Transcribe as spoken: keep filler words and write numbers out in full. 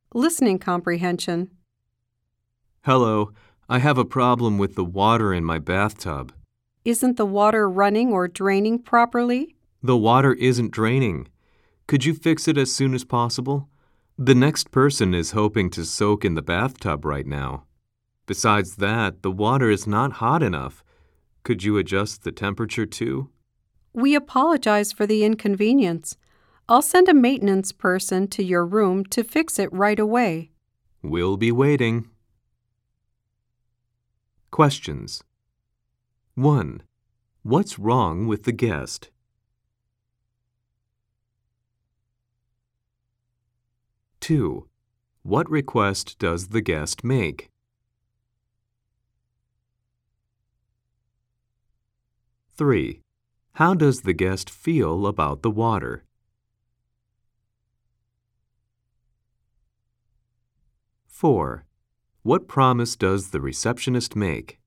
Listening comprehension. Hello, I have a problem with the water in my bathtub. Isn't the water running or draining properly? The water isn't draining. Could you fix it as soon as possible? The next person is hoping to soak in the bathtub right now. Besides that, the water is not hot enough. Could you adjust the temperature too? We apologize for the inconvenience. I'll send a maintenance person to your room to fix it right away. We'll be waiting. Questions. one. What's wrong with the guest? two. What request does the guest make? three. How does the guest feel about the water? four. What promise does the receptionist make?